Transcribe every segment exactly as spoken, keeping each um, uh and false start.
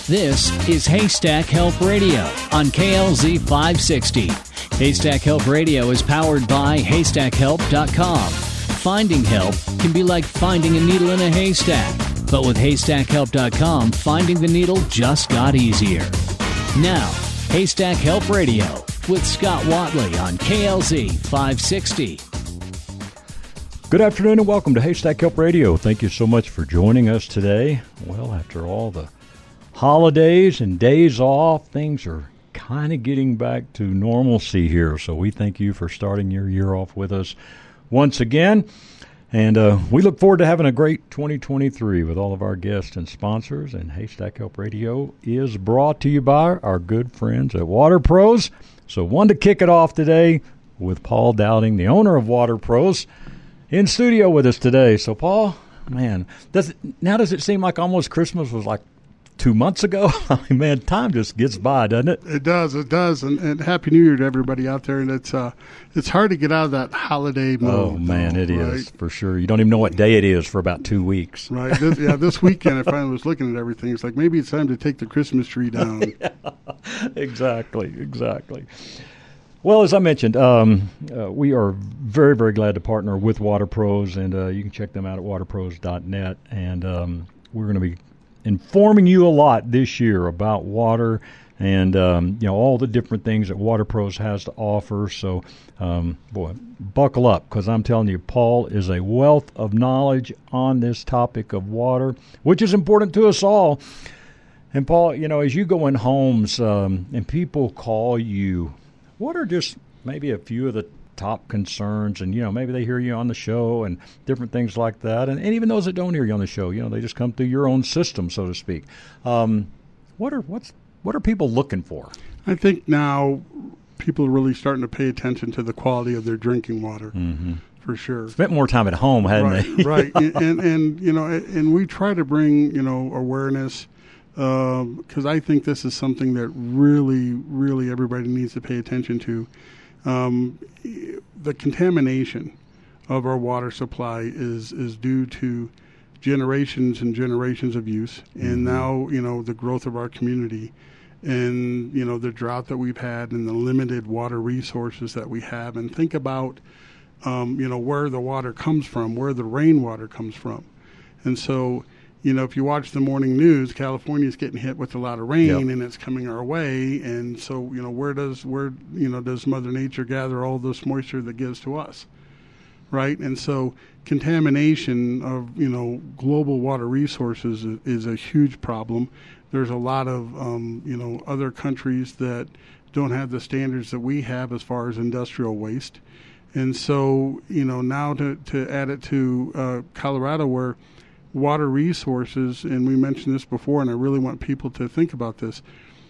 This is Haystack Help Radio on K L Z five sixty. Haystack Help Radio is powered by haystack help dot com. Finding help can be like finding a needle in a haystack, but with haystack help dot com, finding the needle just got easier. Now, Haystack Help Radio with Scott Watley on K L Z five sixty. Good afternoon and welcome to Haystack Help Radio. Thank you so much for joining us today. Well, after all the holidays and days off, things are kind of getting back to normalcy here. So we thank you for starting your year off with us once again. And uh, we look forward to having a great twenty twenty-three with all of our guests and sponsors. And Haystack Help Radio is brought to you by our good friends at Water Pros. So wanted to kick it off today with Paul Dowding, the owner of Water Pros, in studio with us today. So, Paul, man, does it, now does it seem like almost Christmas was like two months ago? I mean, man, time just gets by, doesn't it? It does, it does. And, and Happy New Year to everybody out there. And it's uh, it's hard to get out of that holiday mode. Oh, man, though, it right? is, for sure. You don't even know what day it is for about two weeks. Right. This, yeah, this weekend I finally was looking at everything. It's like maybe it's time to take the Christmas tree down. Yeah, exactly, exactly. Well, as I mentioned, um, uh, we are very, very glad to partner with Water Pros, and uh, you can check them out at water pros dot net. And um, we're going to be informing you a lot this year about water and um, you know all the different things that Water Pros has to offer. So, um, boy, buckle up, because I'm telling you, Paul is a wealth of knowledge on this topic of water, which is important to us all. And, Paul, you know, as you go in homes um, and people call you, what are just maybe a few of the top concerns? And, you know, maybe they hear you on the show and different things like that. And, and even those that don't hear you on the show, you know, they just come through your own system, so to speak. Um, what are what's what are people looking for? I think now people are really starting to pay attention to the quality of their drinking water, mm-hmm. for sure. Spent more time at home, hadn't right, they? Right. And, and, and, you know, and we try to bring, you know, awareness, because uh, I think this is something that really, really everybody needs to pay attention to. Um, the contamination of our water supply is, is due to generations and generations of use, mm-hmm. and now, you know, the growth of our community and, you know, the drought that we've had and the limited water resources that we have. And think about, um, you know, where the water comes from, where the rainwater comes from. And so, you know, if you watch the morning news, California is getting hit with a lot of rain, yep. and it's coming our way. And so, you know, where does where you know does Mother Nature gather all this moisture that gives to us, right? And so, contamination of you know global water resources is, is a huge problem. There's a lot of um, you know other countries that don't have the standards that we have as far as industrial waste, and so you know now to to add it to uh, Colorado, where water resources, and we mentioned this before, and I really want people to think about this.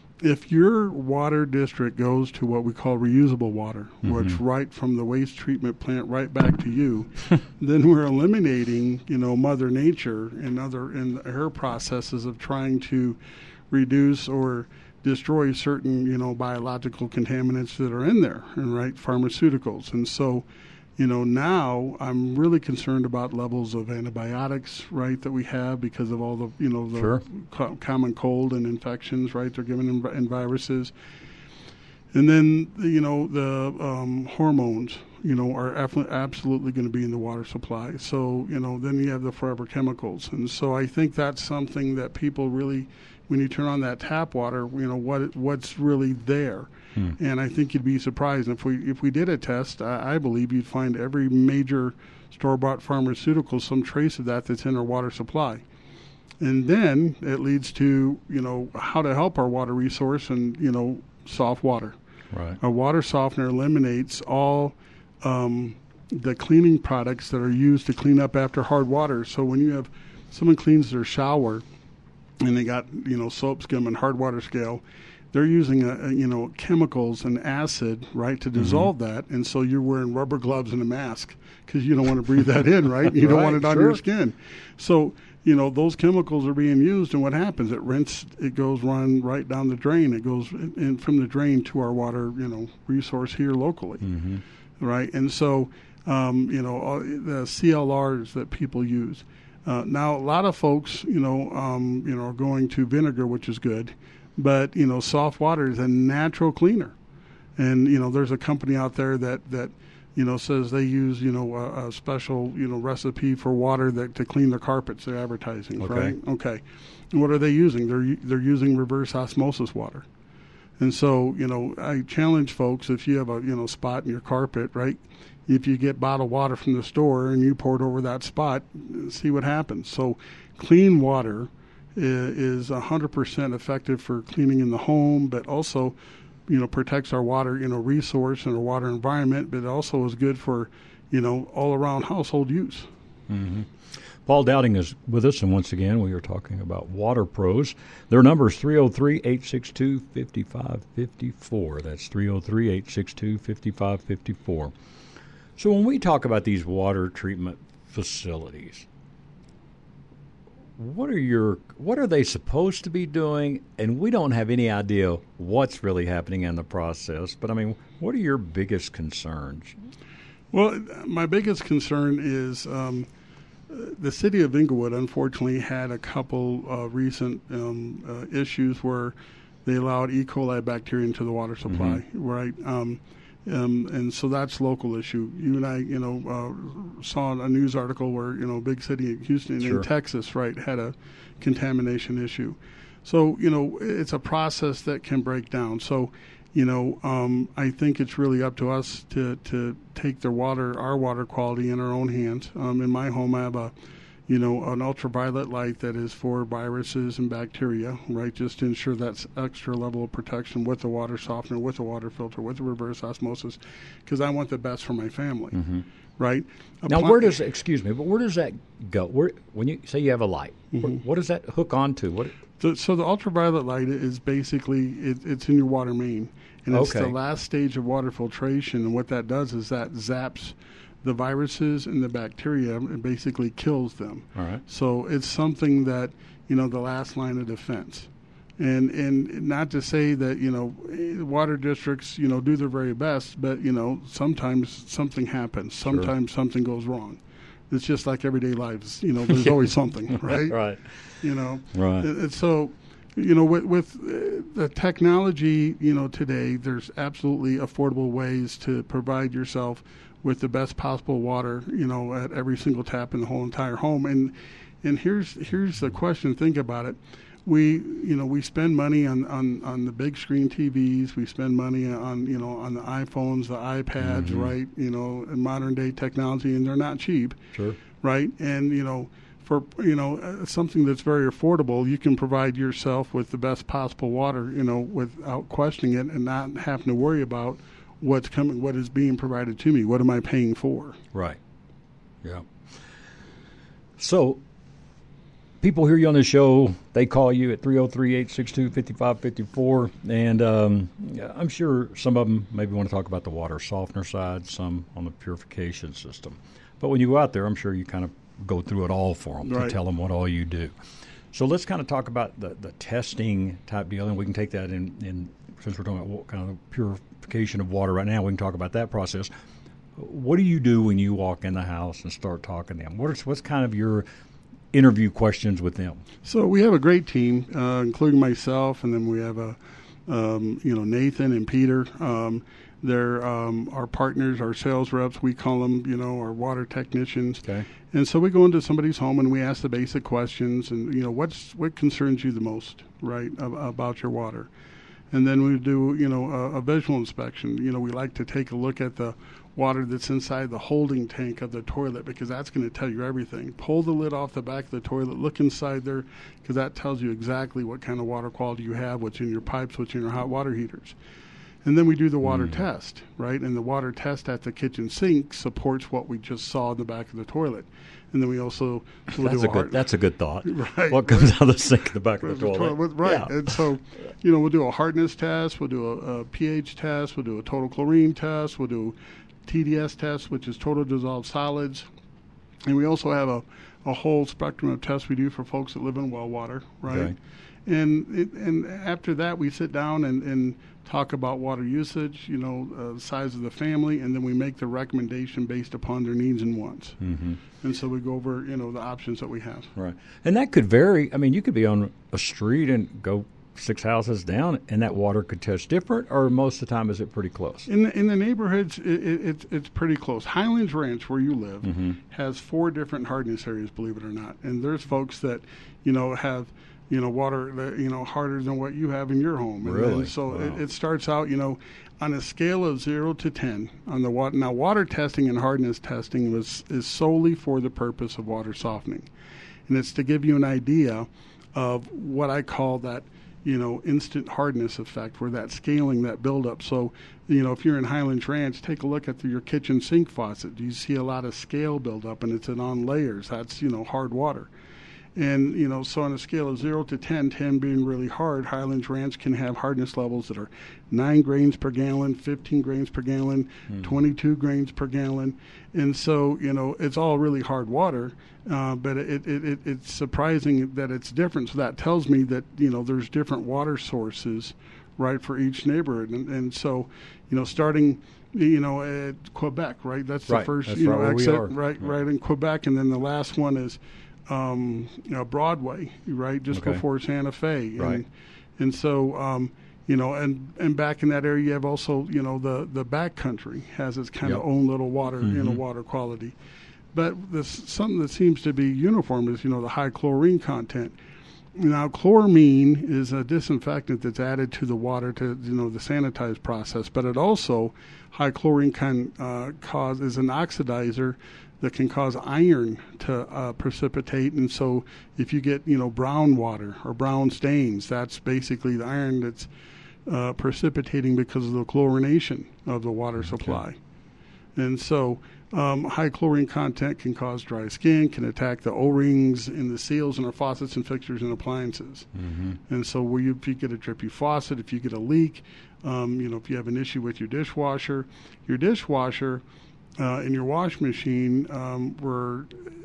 If your water district goes to what we call reusable water, mm-hmm. which right from the waste treatment plant right back to you, then we're eliminating, you know, Mother Nature and other in her processes of trying to reduce or destroy certain, you know, biological contaminants that are in there, and right, pharmaceuticals. And so, you know, now I'm really concerned about levels of antibiotics, right, that we have because of all the, you know, the sure. co- common cold and infections, right, they're given in, in viruses. And then, you know, the um, hormones, you know, are af- absolutely going to be in the water supply. So, you know, then you have the forever chemicals. And so I think that's something that people really, when you turn on that tap water, you know, what what's really there. Hmm. And I think you'd be surprised if we if we did a test. I, I believe you'd find every major store-bought pharmaceutical, some trace of that that's in our water supply. And then it leads to, you know, how to help our water resource and, you know, soft water. Right. A water softener eliminates all um, the cleaning products that are used to clean up after hard water. So when you have someone cleans their shower and they got, you know, soap scum and hard water scale, they're using, a, a, you know, chemicals and acid, right, to dissolve mm-hmm. that. And so you're wearing rubber gloves and a mask because you don't want to breathe that in, right? You right, don't want it on sure. your skin. So, you know, those chemicals are being used, and what happens? It rinse, it goes run right down the drain. It goes in, in from the drain to our water, you know, resource here locally, mm-hmm. right? And so, um, you know, all the C L Rs that people use, Uh, now, a lot of folks, you know, um, you know, are going to vinegar, which is good, but you know, soft water is a natural cleaner, and you know, there's a company out there that that you know says they use you know a, a special you know recipe for water that to clean their carpets. They're advertising, Okay. right? Okay, and what are they using? They're they're using reverse osmosis water, and so you know, I challenge folks, if you have a you know spot in your carpet, right? If you get bottled water from the store and you pour it over that spot, see what happens. So clean water is one hundred percent effective for cleaning in the home, but also, you know, protects our water, you know, resource and our water environment, but it also is good for, you know, all around household use. Mm-hmm. Paul Dowding is with us, and once again, we are talking about Water Pros. Their number is three oh three, eight six two, five five five four. That's three oh three, eight six two, five five five four. So when we talk about these water treatment facilities, what are your what are they supposed to be doing? And we don't have any idea what's really happening in the process. But I mean, what are your biggest concerns? Well, my biggest concern is um, the city of Inglewood, unfortunately, had a couple uh, recent um, uh, issues where they allowed E. coli bacteria into the water supply, mm-hmm. right? Um, Um, and so that's a local issue. You and I, you know, uh, saw a news article where, you know, a big city in Houston Sure. in Texas, right, had a contamination issue. So, you know, it's a process that can break down. So, you know, um, I think it's really up to us to, to take the water, our water quality in our own hands. Um, in my home, I have a, you know, an ultraviolet light that is for viruses and bacteria, right, just to ensure that's extra level of protection with the water softener, with the water filter, with the reverse osmosis, because I want the best for my family, mm-hmm. right? Now, Apply- where does, excuse me, but where does that go? Where, when you say you have a light, Mm-hmm. where, what does that hook onto? What? So, so the ultraviolet light is basically, it, it's in your water main, and it's Okay. the last stage of water filtration, and what that does is that zaps the viruses and the bacteria and basically kills them. All right. So it's something that, you know, the last line of defense. And and not to say that, you know, water districts, you know, do their very best, but, you know, sometimes something happens. Sometimes sure. something goes wrong. It's just like everyday lives. You know, there's always something, right? Right. You know. Right. And, and so, you know, with, with uh, the technology, you know, today, there's absolutely affordable ways to provide yourself with the best possible water, you know, at every single tap in the whole entire home. And and here's here's the question. Think about it. We, you know, we spend money on, on, on the big screen T Vs. We spend money on, you know, on the iPhones, the iPads, mm-hmm. right? You know, and modern day technology, and they're not cheap, Sure. right? And you know, for you know uh, something that's very affordable, you can provide yourself with the best possible water, you know, without questioning it, and not having to worry about what's coming, what is being provided to me. What am I paying for? Right. Yeah. So, people hear you on the show. They call you at three oh three, eight six two, five five five four. And um, yeah, I'm sure some of them maybe want to talk about the water softener side, some on the purification system. But when you go out there, I'm sure you kind of go through it all for them Right. to tell them what all you do. So let's kind of talk about the, the testing type deal, and we can take that in, in since we're talking about what kind of the purification of water right now, we can talk about that process. What do you do when you walk in the house and start talking to them? What is, what's kind of your interview questions with them? So we have a great team, uh, including myself, and then we have a, um, you know, Nathan and Peter. Um, they're um, our partners, our sales reps. We call them, you know, our water technicians. Okay. And so we go into somebody's home and we ask the basic questions, and you know, what's what concerns you the most, right, ab- about your water. And then we do, you know, a, a visual inspection. You know, we like to take a look at the water that's inside the holding tank of the toilet, because that's going to tell you everything. Pull the lid off the back of the toilet, look inside there, because that tells you exactly what kind of water quality you have, what's in your pipes, what's in your hot water heaters. And then we do the water Mm. test, right? And the water test at the kitchen sink supports what we just saw in the back of the toilet. And then we also so we'll That's do a a hard, good. That's a good thought. Right. What comes out of the sink in the back of the the toilet? toilet, right? Yeah. And so, you know, we'll do a hardness test, we'll do a, a pH test, we'll do a total chlorine test, we'll do T D S test, which is total dissolved solids, and we also have a, a whole spectrum of tests we do for folks that live in well water, right? Okay. And it, and after that, we sit down and, and talk about water usage, you know, uh, size of the family, and then we make the recommendation based upon their needs and wants. Mm-hmm. And so we go over, you know, the options that we have. Right. And that could vary. I mean, you could be on a street and go six houses down, and that water could test different, or most of the time is it pretty close? In the, in the neighborhoods, it, it, it's it's pretty close. Highlands Ranch, where you live, mm-hmm. has four different hardness areas, believe it or not. And there's folks that, you know, have, you know, water that, you know, harder than what you have in your home. And really? then, so wow. it, it starts out, you know, on a scale of zero to ten on the water. Now, water testing and hardness testing was is solely for the purpose of water softening, and it's to give you an idea of what I call that, you know, instant hardness effect, where that scaling, that buildup. So, you know, if you're in Highlands Ranch, take a look at the, your kitchen sink faucet. Do you see a lot of scale buildup, and it's on layers? That's, you know, hard water. And, you know, so on a scale of zero to ten, ten being really hard, Highlands Ranch can have hardness levels that are nine grains per gallon, fifteen grains per gallon, mm. twenty-two grains per gallon. And so, you know, it's all really hard water, uh, but it, it, it it's surprising that it's different. So that tells me that, you know, there's different water sources, right, for each neighborhood. And, and so, you know, starting, you know, at Quebec, right, that's right. the first, that's you right know, exit, right, right, right in Quebec. And then the last one is, Um, you know, Broadway, right, just okay. before Santa Fe, and, right. and so, um, you know, and, and back in that area, you have also, you know, the the backcountry has its kind yep. of own little water, mm-hmm. you know, water quality. But this something that seems to be uniform is, you know, the high chlorine content. Now, chloramine is a disinfectant that's added to the water to, you know, the sanitize process, but it also, high chlorine can uh, cause, is an oxidizer that can cause iron to uh, precipitate. And so if you get, you know, brown water or brown stains, that's basically the iron that's uh, precipitating because of the chlorination of the water okay. supply. And so um, high chlorine content can cause dry skin, can attack the O-rings in the seals in our faucets and fixtures and appliances. Mm-hmm. And so where you, if you get a drippy faucet, if you get a leak, um, you know, if you have an issue with your dishwasher, your dishwasher uh, and your wash machine um, were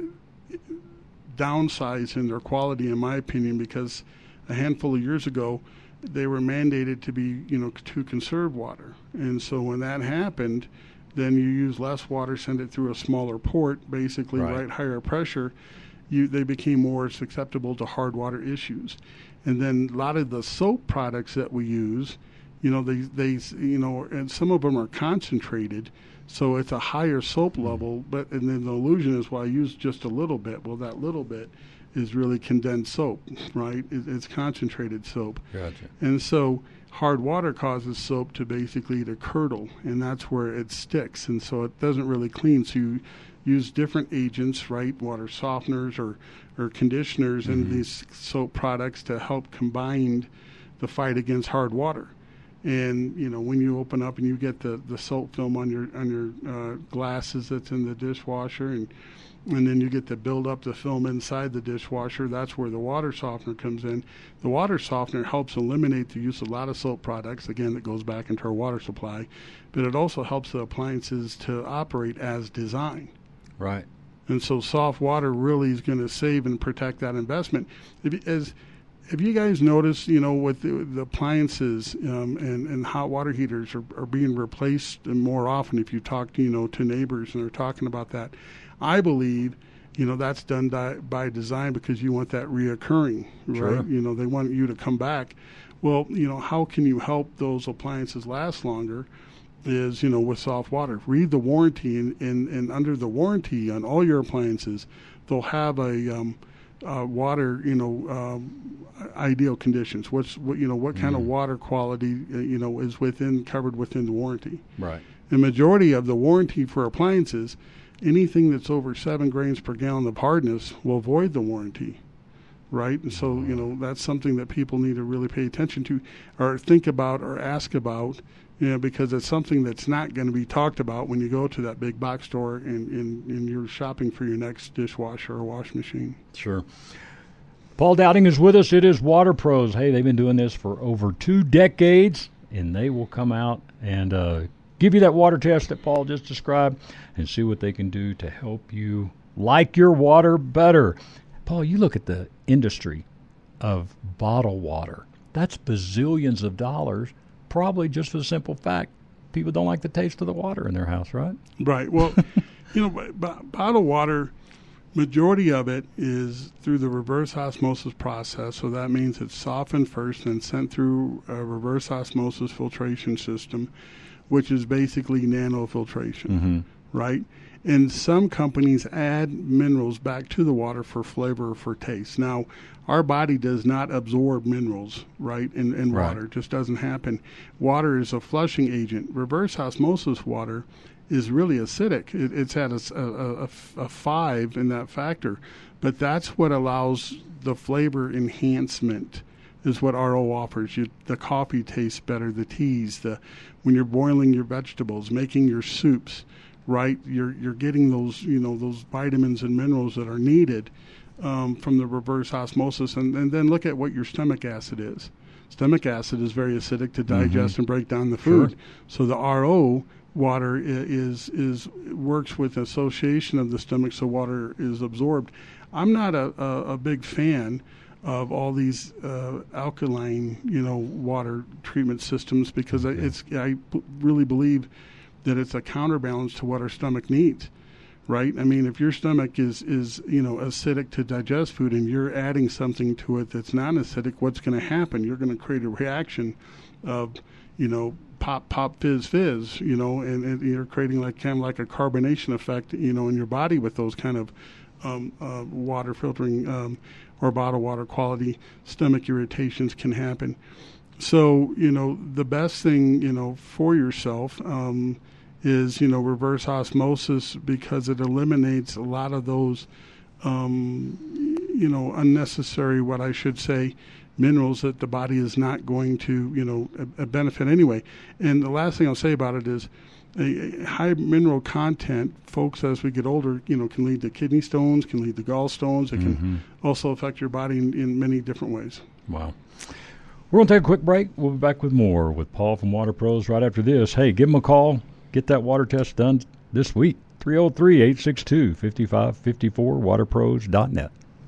downsized in their quality, in my opinion, because a handful of years ago, they were mandated to be, you know, to conserve water. And so when that happened, then you use less water, send it through a smaller port, basically, right, right higher pressure. You, they became more susceptible to hard water issues. And then a lot of the soap products that we use, you know, they, they, you know, and some of them are concentrated, so it's a higher soap level, but, and then the illusion is, well, I use just a little bit. Well, that little bit is really condensed soap, right? It, it's concentrated soap. Gotcha. And so hard water causes soap to basically to curdle, and that's where it sticks, and so it doesn't really clean. So you use different agents, right, water softeners or, or conditioners mm-hmm. in these soap products to help combine the fight against hard water. And, you know, when you open up and you get the, the soap film on your on your uh, glasses that's in the dishwasher, and and then you get to build up the film inside the dishwasher, that's where the water softener comes in. The water softener helps eliminate the use of a lot of soap products. Again, that goes back into our water supply. But it also helps the appliances to operate as designed. Right. And so soft water really is going to save and protect that investment. If you, as Have you guys noticed, you know, with the, the appliances um, and, and hot water heaters are, are being replaced more often? If you talk, you know, to neighbors and they're talking about that, I believe, you know, that's done by, by design because you want that reoccurring, right? Sure. You know, they want you to come back. Well, you know, how can you help those appliances last longer? Is, you know, with soft water. Read the warranty, and, and, and under the warranty on all your appliances, they'll have a um, Uh, water, you know, um, ideal conditions. What's what you know, what kind mm-hmm. of water quality, uh, you know, is within covered within the warranty. Right. The majority of the warranty for appliances, anything that's over seven grains per gallon of hardness will void the warranty. Right, and so you know that's something that people need to really pay attention to, or think about, or ask about. You know, because it's something that's not going to be talked about when you go to that big box store and, and, and you're shopping for your next dishwasher or wash machine. Sure. Paul Dowding is with us. It is Water Pros. Hey, they've been doing this for over two decades, and they will come out and uh, give you that water test that Paul just described and see what they can do to help you Like your water better. Paul, you look at the industry of bottled water. That's bazillions of dollars, probably just for the simple fact people don't like the taste of the water in their house, right? Right. Well, you know, b- b- bottled water, majority of it is through the reverse osmosis process. So that means it's softened first and sent through a reverse osmosis filtration system, which is basically nanofiltration, mm-hmm. right? And some companies add minerals back to the water for flavor or for taste. Now, our body does not absorb minerals, right, in, in right. water. It just doesn't happen. Water is a flushing agent. Reverse osmosis water is really acidic. It, it's at a, a, a, a five in that factor. But that's what allows the flavor enhancement, is what R O offers. You, the coffee tastes better, the teas, the when you're boiling your vegetables, making your soups, right? You're you're getting those, you know, those vitamins and minerals that are needed um, from the reverse osmosis. And, and then look at what your stomach acid is. Stomach acid is very acidic to digest mm-hmm. and break down the food. Sure. So the R O water is is works with association of the stomach, so water is absorbed. I'm not a, a, a big fan of all these uh, alkaline, you know, water treatment systems because okay. it's I b- really believe that it's a counterbalance to what our stomach needs, right? I mean, if your stomach is, is you know, acidic to digest food and you're adding something to it that's non-acidic, what's going to happen? You're going to create a reaction of, you know, pop, pop, fizz, fizz, you know, and, and you're creating like kind of like a carbonation effect, you know, in your body with those kind of um, uh, water filtering um, or bottled water quality stomach irritations can happen. So, you know, the best thing, you know, for yourself um, is, you know, reverse osmosis because it eliminates a lot of those, um, you know, unnecessary, what I should say, minerals that the body is not going to, you know, a, a benefit anyway. And the last thing I'll say about it is a, a high mineral content, folks, as we get older, you know, can lead to kidney stones, can lead to gallstones. It can mm-hmm. also affect your body in, in many different ways. Wow. We're going to take a quick break. We'll be back with more with Paul from Water Pros right after this. Hey, give them a call. Get that water test done this week. three oh three, eight six two, five five five four, water pros dot net.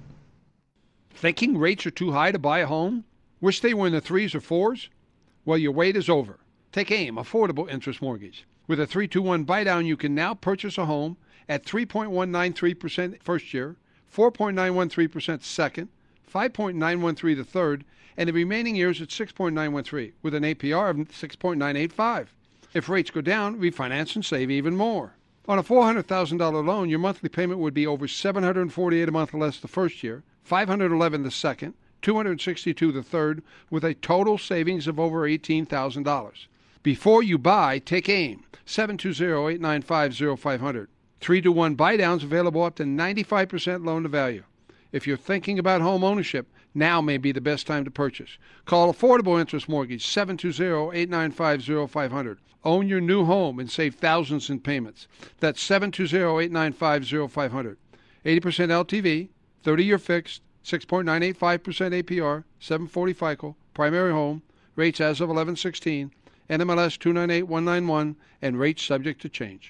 Thinking rates are too high to buy a home? Wish they were in the threes or fours? Well, your wait is over. Take AIM, Affordable Interest Mortgage. With a three two one buy-down, you can now purchase a home at three point one nine three percent first year, four point nine one three percent second, five point nine one three the third, and the remaining years at six point nine one three with an A P R of six point nine eight five. If rates go down, refinance and save even more. On a four hundred thousand dollars loan, your monthly payment would be over seven hundred forty-eight dollars a month less the first year, five hundred eleven dollars the second, two hundred sixty-two dollars the third, with a total savings of over eighteen thousand dollars. Before you buy, take AIM, seven two zero, eight nine five, zero five zero zero. three to one buy-downs available up to ninety-five percent loan to value. If you're thinking about home ownership, now may be the best time to purchase. Call Affordable Interest Mortgage, seven two zero, eight nine five, zero five zero zero. Own your new home and save thousands in payments. That's seven two zero, eight nine five, zero five zero zero. eighty percent L T V, thirty-year fixed, six point nine eight five percent A P R, seven forty FICO, primary home, rates as of eleven sixteen, N M L S two nine eight one nine one, and rates subject to change.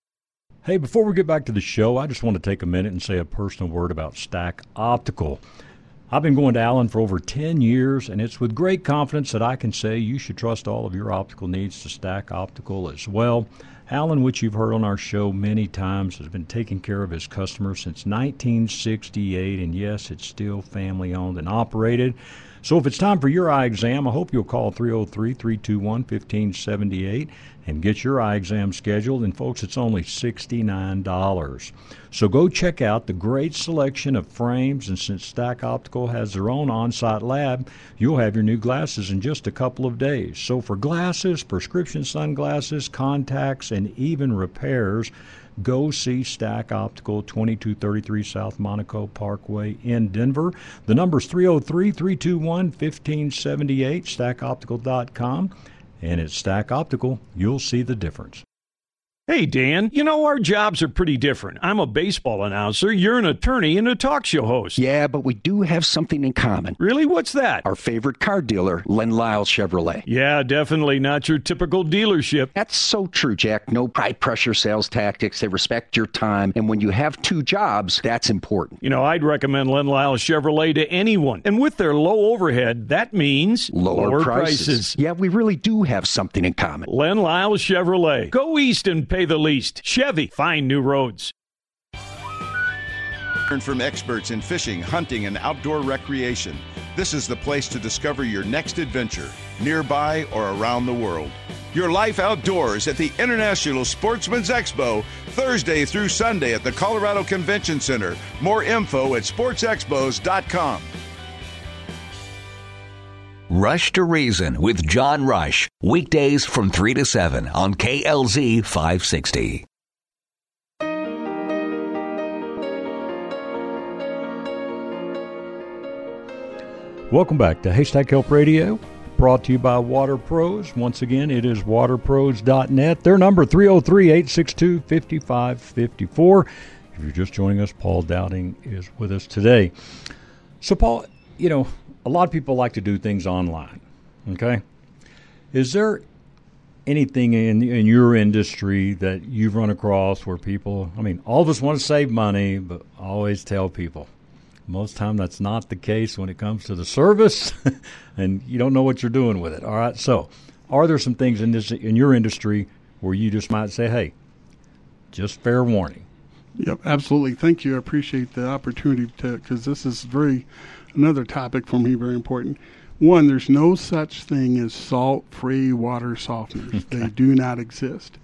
Hey, before we get back to the show, I just want to take a minute and say a personal word about Stack Optical. I've been going to Allen for over ten years, and it's with great confidence that I can say you should trust all of your optical needs to Stack Optical as well. Allen, which you've heard on our show many times, has been taking care of his customers since nineteen sixty-eight, and yes, it's still family-owned and operated. So if it's time for your eye exam, I hope you'll call three oh three, three two one, one five seven eight and get your eye exam scheduled. And, folks, it's only sixty-nine dollars. So go check out the great selection of frames, and since Stack Optical has their own on-site lab, you'll have your new glasses in just a couple of days. So for glasses, prescription sunglasses, contacts, and even repairs, go see Stack Optical, twenty-two thirty-three South Monaco Parkway in Denver. The number's three oh three, three two one, one five seven eight, stack optical dot com. And at Stack Optical, you'll see the difference. Hey, Dan, you know, our jobs are pretty different. I'm a baseball announcer, you're an attorney and a talk show host. Yeah, but we do have something in common. Really? What's that? Our favorite car dealer, Len Lyle Chevrolet. Yeah, definitely not your typical dealership. That's so true, Jack. No high-pressure sales tactics. They respect your time. And when you have two jobs, that's important. You know, I'd recommend Len Lyle Chevrolet to anyone. And with their low overhead, that means lower, lower prices. prices. Yeah, we really do have something in common. Len Lyle Chevrolet. Go east and pay the least. Chevy, find new roads. Learn from experts in fishing, hunting, and outdoor recreation. This is the place to discover your next adventure, nearby or around the world. Your life outdoors at the International Sportsman's Expo, Thursday through Sunday at the Colorado Convention Center. More info at sports expos dot com. Rush to Reason with John Rush. Weekdays from three to seven on K L Z five sixty. Welcome back to Haystack Help Radio, brought to you by Water Pros. Once again, it is water pros dot net. Their number, three oh three, eight six two, five five five four. If you're just joining us, Paul Dowding is with us today. So, Paul, you know, a lot of people like to do things online, okay? Is there anything in in your industry that you've run across where people, I mean, all of us want to save money, but I always tell people, most time that's not the case when it comes to the service, and you don't know what you're doing with it, all right? So are there some things in this in your industry where you just might say, hey, just fair warning? Yep, absolutely. Thank you. I appreciate the opportunity to, because this is very another topic for me, very important. One, there's no such thing as salt-free water softeners. They do not exist.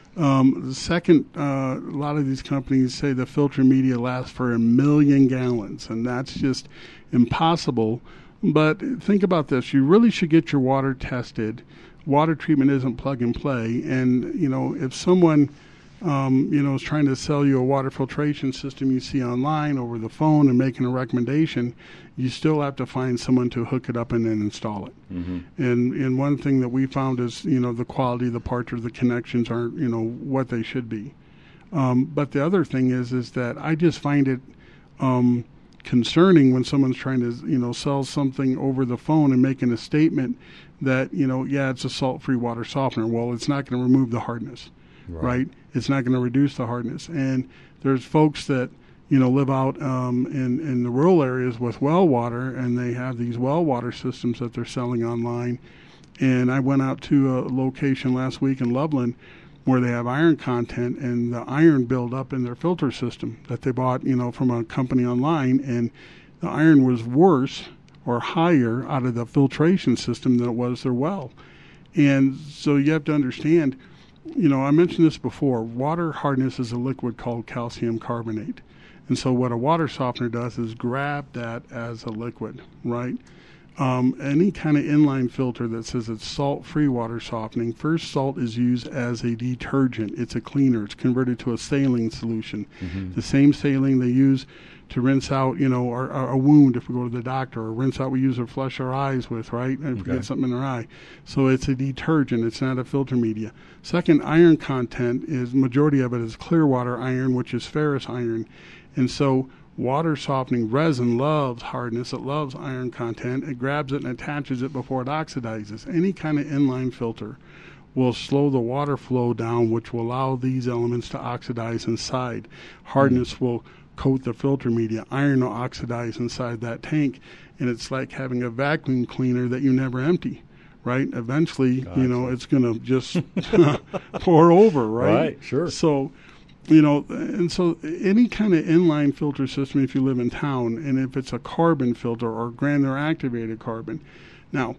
Um, the second, uh, a lot of these companies say the filter media lasts for a million gallons, and that's just impossible. But think about this. You really should get your water tested. Water treatment isn't plug and play. And, you know, if someone... Um, you know, is trying to sell you a water filtration system you see online over the phone and making a recommendation, you still have to find someone to hook it up and then install it. Mm-hmm. And and one thing that we found is, you know, the quality of the parts or the connections aren't, you know, what they should be. Um, but the other thing is, is that I just find it um, concerning when someone's trying to, you know, sell something over the phone and making a statement that, you know, yeah, it's a salt-free water softener. Well, it's not going to remove the hardness. Right. right? It's not going to reduce the hardness. And there's folks that, you know, live out um, in, in the rural areas with well water, and they have these well water systems that they're selling online. And I went out to a location last week in Loveland where they have iron content, and the iron build up in their filter system that they bought, you know, from a company online, and the iron was worse or higher out of the filtration system than it was their well. And so you have to understand, you know, I mentioned this before, water hardness is a liquid called calcium carbonate. And so what a water softener does is grab that as a liquid, right? Um, any kind of inline filter that says it's salt-free water softening, first, salt is used as a detergent. It's a cleaner. It's converted to a saline solution. Mm-hmm. The same saline they use to rinse out, you know, our, our, a wound if we go to the doctor, or rinse out we use to flush our eyes with, right? If okay. we get something in our eye. So it's a detergent. It's not a filter media. Second, iron content is, majority of it is clear water iron, which is ferrous iron. And so water softening resin loves hardness. It loves iron content. It grabs it and attaches it before it oxidizes. Any kind of inline filter will slow the water flow down, which will allow these elements to oxidize inside. Hardness mm-hmm. will coat the filter media. Iron will oxidize inside that tank, and it's like having a vacuum cleaner that you never empty, right? Eventually, gotcha. you know, it's going to just pour over, right? Right, sure. So, you know, and so any kind of inline filter system, if you live in town, and if it's a carbon filter or granular activated carbon. Now,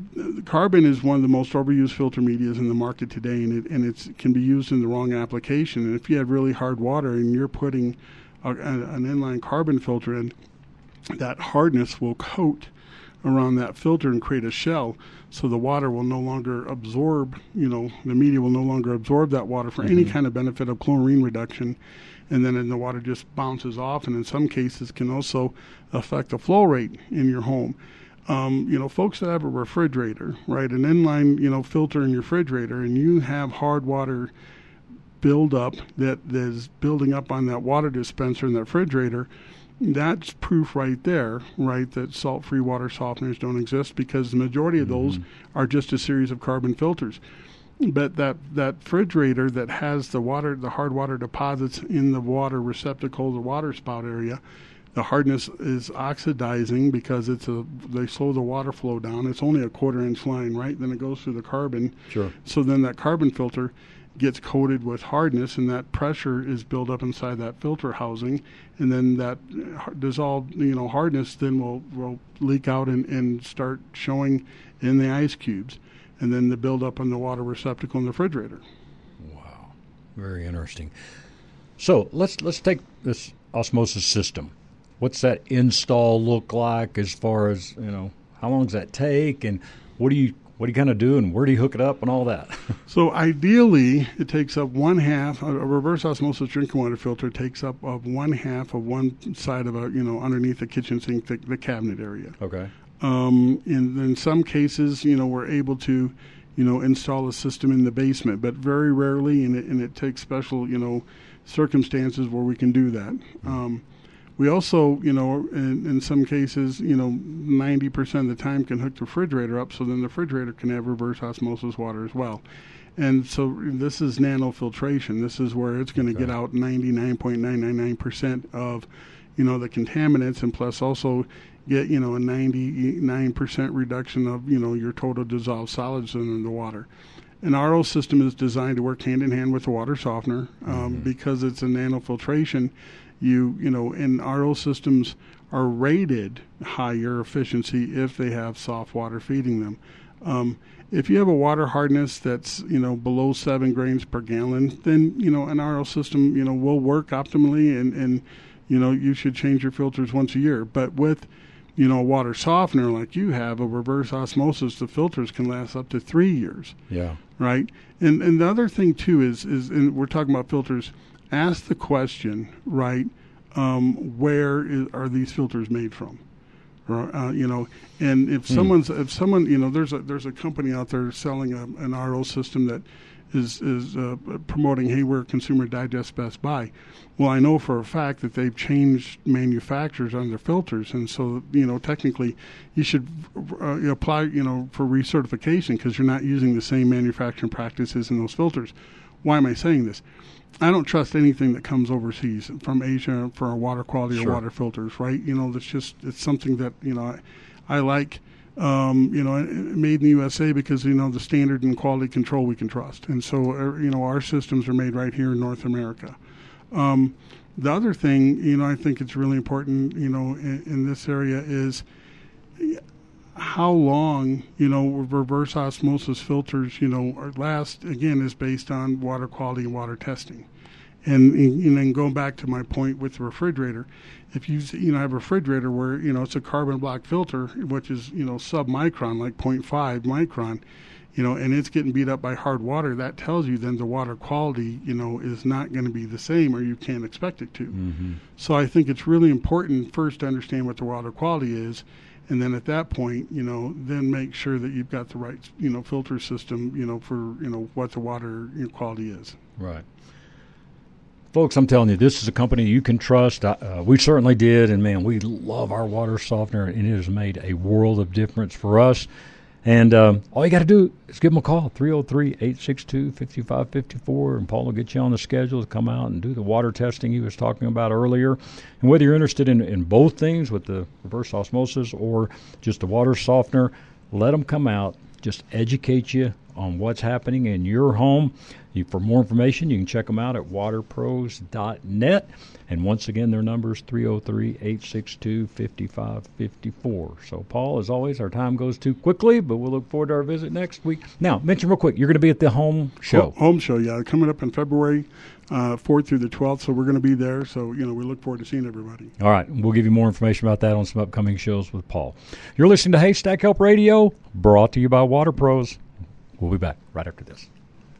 carbon is one of the most overused filter medias in the market today, and it and it's, it can be used in the wrong application. And if you have really hard water and you're putting a, an inline carbon filter in, that hardness will coat around that filter and create a shell, so the water will no longer absorb, you know, the media will no longer absorb that water for mm-hmm. any kind of benefit of chlorine reduction, and then and the water just bounces off, and in some cases can also affect the flow rate in your home. Um, you know, folks that have a refrigerator, right, an inline, you know, filter in your refrigerator, and you have hard water buildup that is building up on that water dispenser in that refrigerator, that's proof right there, right, that salt-free water softeners don't exist, because the majority of those mm-hmm. are just a series of carbon filters. But that, that refrigerator that has the water, the hard water deposits in the water receptacle, the water spout area, the hardness is oxidizing because it's a they slow the water flow down. It's only a quarter inch line, right? Then it goes through the carbon. Sure. So then that carbon filter gets coated with hardness, and that pressure is built up inside that filter housing, and then that dissolved, you know, hardness then will, will leak out and, and start showing in the ice cubes, and then the buildup on the water receptacle in the refrigerator. Wow, very interesting. So let's let's take this osmosis system. What's that install look like as far as, you know, how long does that take, and what do you what do you kind of do, and where do you hook it up and all that? So ideally, it takes up one half, a reverse osmosis drinking water filter takes up of one half of one side of a, you know, underneath the kitchen sink, the, the cabinet area. Okay. Um, in, in some cases, you know, we're able to, you know, install a system in the basement, but very rarely, and it, and it takes special, you know, circumstances where we can do that. Um, we also, you know, in, in some cases, you know, ninety percent of the time can hook the refrigerator up, so then the refrigerator can have reverse osmosis water as well. And so this is nanofiltration. This is where it's going to okay. get out ninety-nine point nine nine nine percent of, you know, the contaminants, and plus also get, you know, a ninety-nine percent reduction of, you know, your total dissolved solids in the water. An R O system is designed to work hand in hand with the water softener um, mm-hmm. because it's a nanofiltration. You you know, and R O systems are rated higher efficiency if they have soft water feeding them. Um, if you have a water hardness that's, you know, below seven grains per gallon, then, you know, an R O system, you know, will work optimally, and, and you know, you should change your filters once a year. But with, you know, a water softener like you have, a reverse osmosis, the filters can last up to three years. Yeah. Right? And and the other thing, too, is, is and we're talking about filters, ask the question, right, um, where is, are these filters made from? Or, uh, you know, and if hmm. someone's, if someone, you know, there's a, there's a company out there selling a, an R O system that is, is uh, promoting, hey, we're Consumer Digest Best Buy. Well, I know for a fact that they've changed manufacturers on their filters, and so, you know, technically you should uh, apply, you know, for recertification, because you're not using the same manufacturing practices in those filters. Why am I saying this? I don't trust anything that comes overseas from Asia for our water quality sure. or water filters, right? You know, that's just, it's something that, you know, I, I like, um, you know, made in the U S A because, you know, the standard and quality control we can trust. And so, uh, you know, our systems are made right here in North America. Um, the other thing, you know, I think it's really important, you know, in, in this area is how long, you know, reverse osmosis filters, you know, last, again, is based on water quality and water testing. And, and then going back to my point with the refrigerator, if you, you know, have a refrigerator where, you know, it's a carbon block filter, which is, you know, sub-micron, like zero point five micron, you know, and it's getting beat up by hard water, that tells you then the water quality, you know, is not going to be the same, or you can't expect it to. Mm-hmm. So I think it's really important first to understand what the water quality is, and then at that point, you know, then make sure that you've got the right, you know, filter system, you know, for, you know, what the water quality is. Right. Folks, I'm telling you, this is a company you can trust. Uh, we certainly did, and, man, we love our water softener, and it has made a world of difference for us. And um, all you got to do is give them a call, three oh three, eight six two, five five five four, and Paul will get you on the schedule to come out and do the water testing he was talking about earlier. And whether you're interested in, in both things, with the reverse osmosis or just the water softener, let them come out, just educate you on what's happening in your home. You, for more information, you can check them out at water pros dot net. And once again, their number is three oh three, eight six two, five five five four. So, Paul, as always, our time goes too quickly, but we'll look forward to our visit next week. Now, mention real quick, you're going to be at the home show. Home show, yeah, coming up in February uh, fourth through the twelfth, so we're going to be there. So, you know, we look forward to seeing everybody. All right, we'll give you more information about that on some upcoming shows with Paul. You're listening to Haystack Help Radio, brought to you by Water Pros. We'll be back right after this.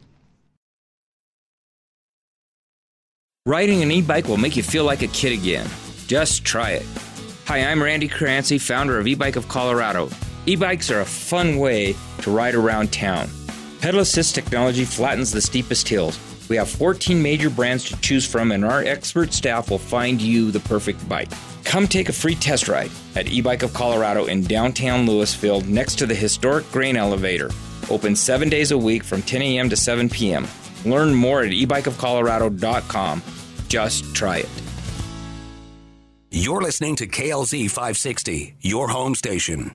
Riding an e-bike will make you feel like a kid again. Just try it. Hi, I'm Randy Crancy, founder of E-Bike of Colorado. E-bikes are a fun way to ride around town. Pedal assist technology flattens the steepest hills. We have fourteen major brands to choose from, and our expert staff will find you the perfect bike. Come take a free test ride at E-Bike of Colorado in downtown Louisville next to the historic grain elevator. Open seven days a week from ten a.m. to seven p.m. Learn more at e bike of colorado dot com. Just try it. You're listening to K L Z five sixty, your home station.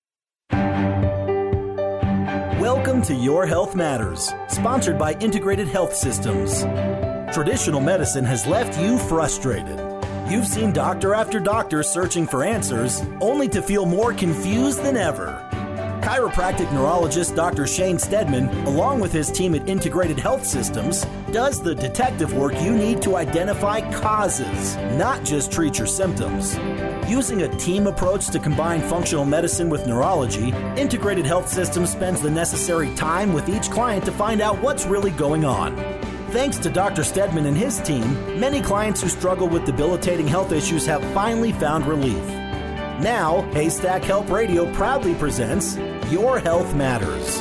Welcome to Your Health Matters, sponsored by Integrated Health Systems. Traditional medicine has left you frustrated. You've seen doctor after doctor searching for answers, only to feel more confused than ever. Chiropractic neurologist Doctor Shane Stedman, along with his team at Integrated Health Systems, does the detective work you need to identify causes, not just treat your symptoms. Using a team approach to combine functional medicine with neurology, Integrated Health Systems spends the necessary time with each client to find out what's really going on. Thanks to Doctor Stedman and his team, many clients who struggle with debilitating health issues have finally found relief. Now, Haystack Help Radio proudly presents Your Health Matters.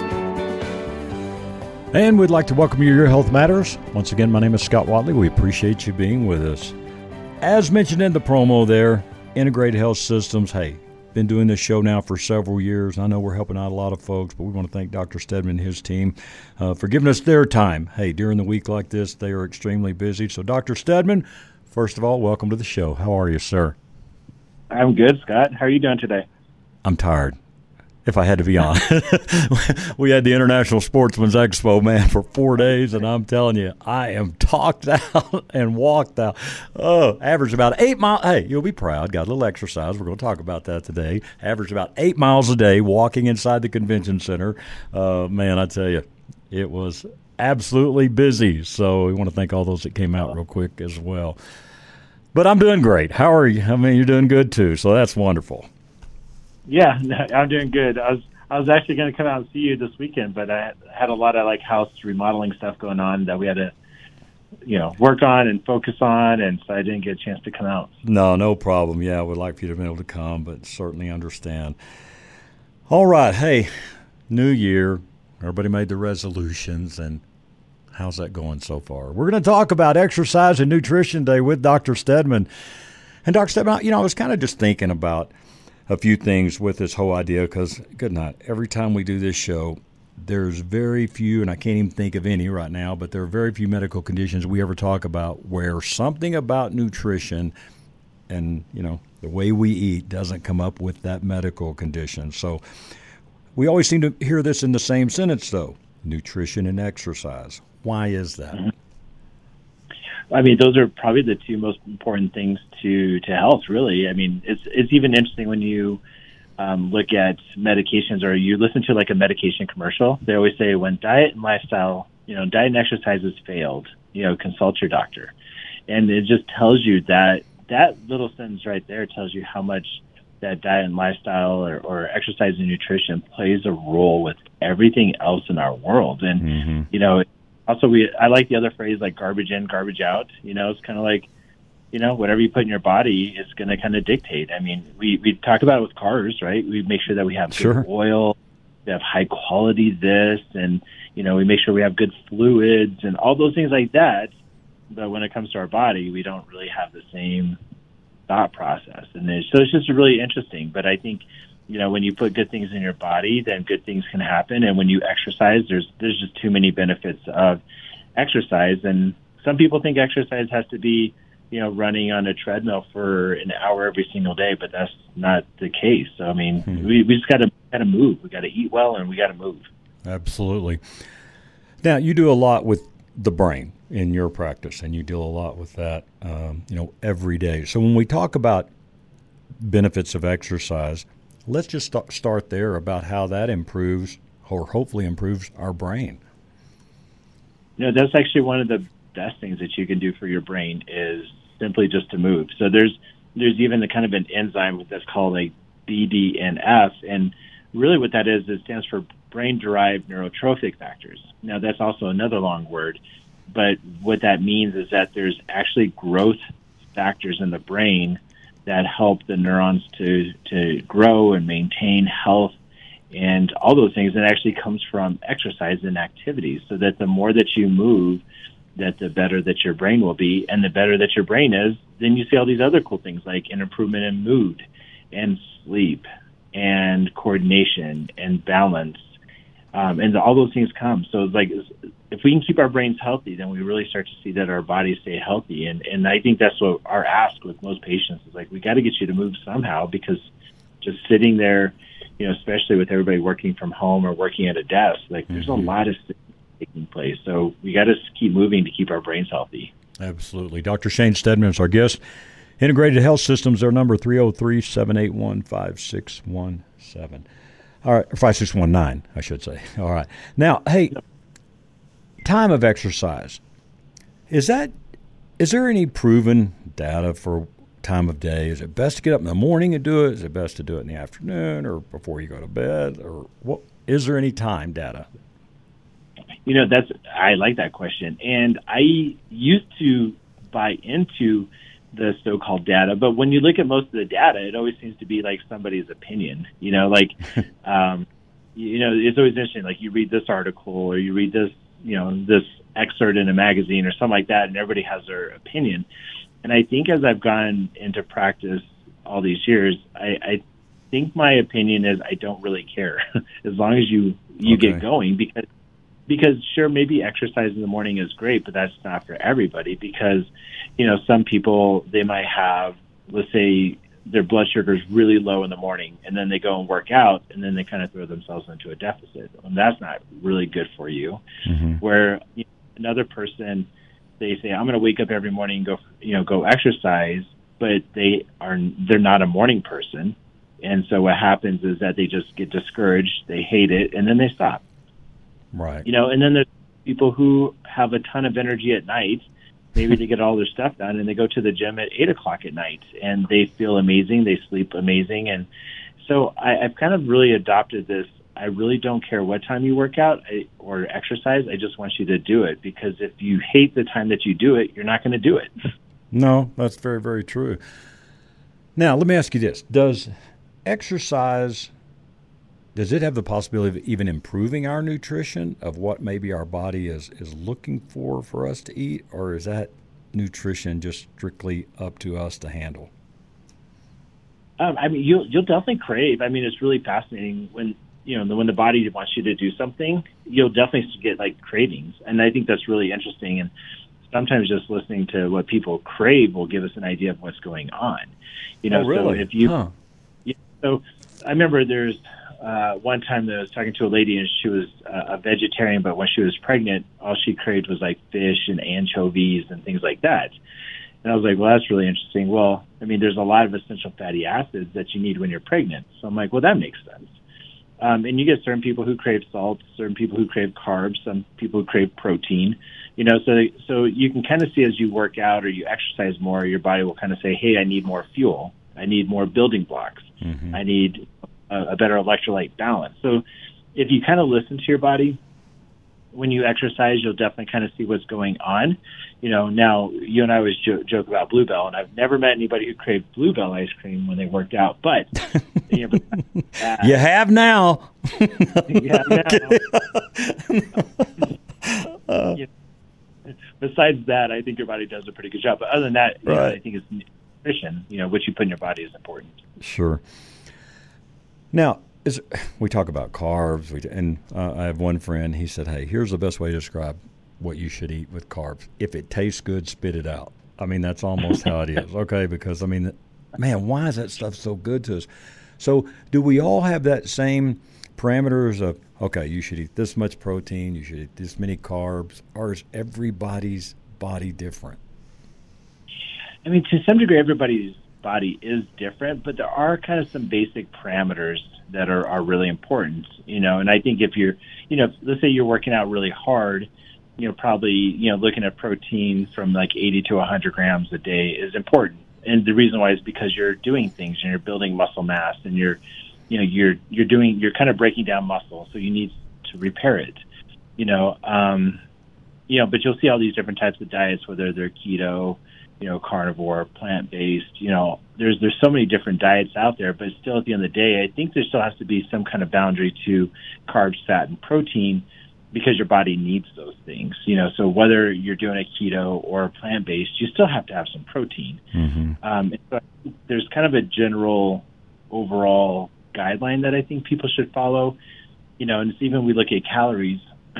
And we'd like to welcome you to Your Health Matters. Once again, my name is Scott Watley. We appreciate you being with us. As mentioned in the promo there, Integrated Health Systems, hey, been doing this show now for several years. I know we're helping out a lot of folks, but we want to thank Doctor Stedman and his team uh, for giving us their time. Hey, during the week like this, they are extremely busy. So, Doctor Stedman, first of all, welcome to the show. How are you, sir? I'm good, Scott. How are you doing today? I'm tired, if I had to be honest. We had the International Sportsman's Expo, man, for four days, and I'm telling you, I am talked out and walked out. Oh, average about eight miles. Hey, you'll be proud. Got a little exercise. We're going to talk about that today. Average about eight miles a day walking inside the convention center. Uh, man, I tell you, it was absolutely busy. So we want to thank all those that came out real quick as well. But I'm doing great. How are you? I mean, you're doing good too, so that's wonderful. Yeah, I'm doing good. I was I was actually going to come out and see you this weekend, but I had a lot of like house remodeling stuff going on that we had to, you know, work on and focus on, and so I didn't get a chance to come out. No, no problem. Yeah, I would like for you to be able to come, but certainly understand. All right, hey, new year. Everybody made the resolutions, and how's that going so far? We're going to talk about exercise and nutrition day with Doctor Stedman. And Doctor Stedman, you know, I was kind of just thinking about a few things with this whole idea because, good night, every time we do this show, there's very few, and I can't even think of any right now, but there are very few medical conditions we ever talk about where something about nutrition and, you know, the way we eat doesn't come up with that medical condition. So we always seem to hear this in the same sentence, though, nutrition and exercise. Why is that? I mean, those are probably the two most important things to, to health, really. I mean, it's it's even interesting when you um, look at medications or you listen to like a medication commercial. They always say when diet and lifestyle, you know, diet and exercise has failed, you know, consult your doctor. And it just tells you that that little sentence right there tells you how much that diet and lifestyle or, or exercise and nutrition plays a role with everything else in our world. And, mm-hmm. you know, also, we I like the other phrase, like garbage in, garbage out. You know, it's kind of like, you know, whatever you put in your body is going to kind of dictate. I mean, we, we talk about it with cars, right? We make sure that we have sure. good oil, we have high quality this, and, you know, we make sure we have good fluids and all those things like that. But when it comes to our body, we don't really have the same thought process. And there's, so it's just really interesting. But I think, you know, when you put good things in your body, then good things can happen. And when you exercise, there's there's just too many benefits of exercise. And some people think exercise has to be, you know, running on a treadmill for an hour every single day, but that's not the case. So, I mean, hmm. we, we just got to got to move. We got to eat well, and we got to move. Absolutely. Now, you do a lot with the brain in your practice, and you deal a lot with that, um, you know, every day. So when we talk about benefits of exercise, let's just st- start there about how that improves or hopefully improves our brain. You know, that's actually one of the best things that you can do for your brain is simply just to move. So there's there's even the kind of an enzyme that's called a B D N F, and really what that is, it stands for brain-derived neurotrophic factors. Now, that's also another long word, but what that means is that there's actually growth factors in the brain that help the neurons to, to grow and maintain health and all those things. And it actually comes from exercise and activities, so that the more that you move, that the better that your brain will be. And the better that your brain is, then you see all these other cool things like an improvement in mood and sleep and coordination and balance. Um, and all those things come. So it's like, if we can keep our brains healthy, then we really start to see that our bodies stay healthy. And, and I think that's what our ask with most patients is like, we got to get you to move somehow, because just sitting there, you know, especially with everybody working from home or working at a desk, like mm-hmm. there's a lot of things taking place. So we got to keep moving to keep our brains healthy. Absolutely. Doctor Shane Steadman is our guest. Integrated Health Systems, their number three oh three, seven eight one, five six one seven. All right, five six one nine, I should say. All right. Now, hey, time of exercise. Is that is there any proven data for time of day? Is it best to get up in the morning and do it? Is it best to do it in the afternoon or before you go to bed? Or what? Is there any time data? You know, that's I like that question. And I used to buy into the so-called data, but when you look at most of the data, it always seems to be like somebody's opinion. You know, like, um, you know, it's always interesting. Like you read this article or you read this, you know, this excerpt in a magazine or something like that, and everybody has their opinion. And I think as I've gone into practice all these years, I, I think my opinion is I don't really care as long as you you okay. get going, because because sure, maybe exercise in the morning is great, but that's not for everybody, because you know, some people, they might have, let's say, their blood sugar is really low in the morning, and then they go and work out, and then they kind of throw themselves into a deficit. And that's not really good for you. Mm-hmm. Where you know, another person, they say, I'm going to wake up every morning and go, you know, go exercise, but they are, they're not a morning person. And so what happens is that they just get discouraged, they hate it, and then they stop. Right. You know, and then there's people who have a ton of energy at night. Maybe they get all their stuff done and they go to the gym at eight o'clock at night and they feel amazing. They sleep amazing. And so I, I've kind of really adopted this. I really don't care what time you work out or exercise. I just want you to do it, because if you hate the time that you do it, you're not going to do it. No, that's very, very true. Now, let me ask you this. Does exercise, does it have the possibility of even improving our nutrition of what maybe our body is, is looking for for us to eat, or is that nutrition just strictly up to us to handle? Um, I mean, you'll you'll definitely crave. I mean, it's really fascinating when you know when the body wants you to do something. You'll definitely get like cravings, and I think that's really interesting. And sometimes just listening to what people crave will give us an idea of what's going on. You know, oh, really? So if you, huh. you so I remember there's. Uh, one time I was talking to a lady and she was uh, a vegetarian, but when she was pregnant, all she craved was like fish and anchovies and things like that. And I was like, well, that's really interesting. Well, I mean, there's a lot of essential fatty acids that you need when you're pregnant. So I'm like, well, that makes sense. Um, and you get certain people who crave salt, certain people who crave carbs, some people who crave protein. You know, so so you can kind of see as you work out or you exercise more, your body will kind of say, hey, I need more fuel. I need more building blocks. Mm-hmm. I need a better electrolyte balance. So if you kind of listen to your body when you exercise, you'll definitely kind of see what's going on. You know, now you and I always jo- joke about Bluebell, and I've never met anybody who craved Bluebell ice cream when they worked out, but you, know, uh, you have now. you have now. uh, you know, besides that, I think your body does a pretty good job. But other than that, right. you know, I think it's nutrition, you know, what you put in your body is important. Sure. Now, is, we talk about carbs, we, and uh, I have one friend, he said, hey, here's the best way to describe what you should eat with carbs. If it tastes good, spit it out. I mean, that's almost how it is, okay? Because, I mean, man, why is that stuff so good to us? So do we all have that same parameters of, okay, you should eat this much protein, you should eat this many carbs, or is everybody's body different? I mean, to some degree, everybody's body is different, but there are kind of some basic parameters that are, are really important, you know, and I think if you're, you know, let's say you're working out really hard, you know, probably, you know, looking at protein from like eighty to one hundred grams a day is important. And the reason why is because you're doing things and you're building muscle mass and you're, you know, you're, you're doing, you're kind of breaking down muscle. So you need to repair it, you know, um, you know, but you'll see all these different types of diets, whether they're keto, you know, carnivore, plant-based, you know, there's there's so many different diets out there, but still at the end of the day, I think there still has to be some kind of boundary to carbs, fat, and protein, because your body needs those things, you know. So whether you're doing a keto or a plant-based, you still have to have some protein. Mm-hmm. Um, and so there's kind of a general overall guideline that I think people should follow, you know, and it's even we look at calories.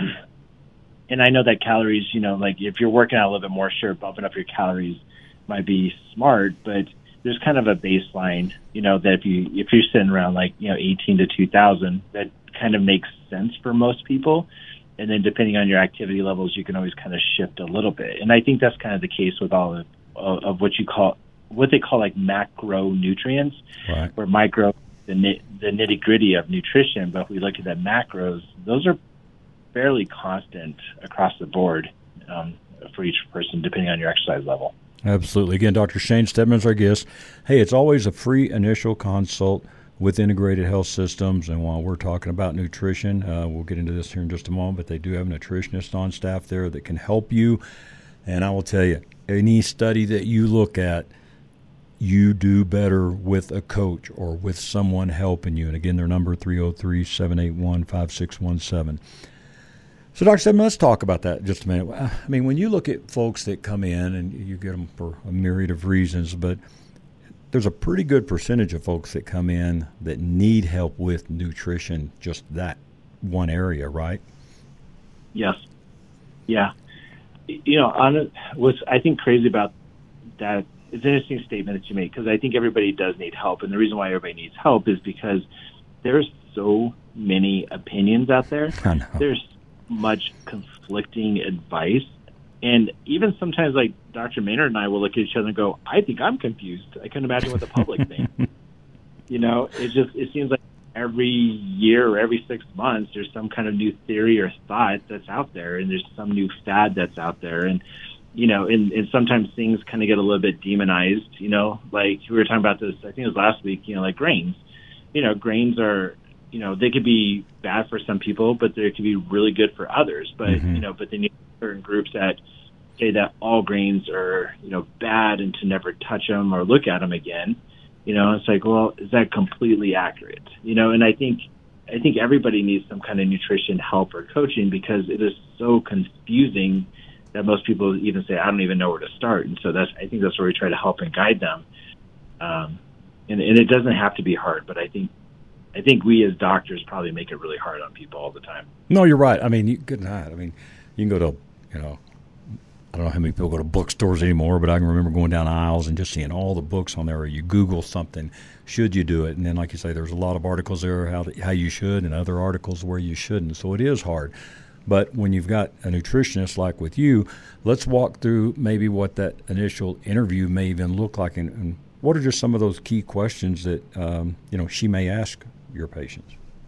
And I know that calories, you know, like if you're working out a little bit more, sure, bumping up your calories might be smart, but there's kind of a baseline, you know, that if you if you're sitting around like, you know, eighteen to two thousand, that kind of makes sense for most people. And then depending on your activity levels, you can always kind of shift a little bit. And I think that's kind of the case with all of, of what you call, what they call like macronutrients, right, or micro, the, the nitty gritty of nutrition. But if we look at the macros, those are fairly constant across the board um, for each person, depending on your exercise level. Absolutely. Again, Doctor Shane Steadman is our guest. Hey, it's always a free initial consult with Integrated Health Systems. And while we're talking about nutrition, uh, we'll get into this here in just a moment, but they do have nutritionists on staff there that can help you. And I will tell you, any study that you look at, you do better with a coach or with someone helping you. And again, their number three oh three, seven eight one, five six one seven. So, Doctor Steadman, let's talk about that just a minute. I mean, when you look at folks that come in, and you get them for a myriad of reasons, but there's a pretty good percentage of folks that come in that need help with nutrition, just that one area, right? Yes. Yeah. You know, on what's I think crazy about that, it's an interesting statement that you made, because I think everybody does need help. And the reason why everybody needs help is because there's so many opinions out there. I know. There's much conflicting advice. And even sometimes, like, Doctor Maynard and I will look at each other and go, I think I'm confused. I couldn't imagine what the public thinks. You know, it just it seems like every year or every six months there's some kind of new theory or thought that's out there, and there's some new fad that's out there. And, you know, and, and sometimes things kind of get a little bit demonized, you know, like we were talking about this, I think it was last week, you know, like grains. You know, grains are, you know, they could be bad for some people, but they could be really good for others. But, mm-hmm. you know, but then you have certain groups that say that all grains are, you know, bad and to never touch them or look at them again. You know, it's like, well, is that completely accurate? You know, and I think, I think everybody needs some kind of nutrition help or coaching, because it is so confusing that most people even say, I don't even know where to start. And so that's, I think that's where we try to help and guide them. Um, and, and it doesn't have to be hard, but I think, I think we as doctors probably make it really hard on people all the time. No, you're right. I mean, you, good night. I mean, you can go to, you know, I don't know how many people go to bookstores anymore, but I can remember going down aisles and just seeing all the books on there. Or you Google something, should you do it? And then, like you say, there's a lot of articles there how how you should, and other articles where you shouldn't. So it is hard. But when you've got a nutritionist like with you, let's walk through maybe what that initial interview may even look like, and, and what are just some of those key questions that um, you know she may ask your patients.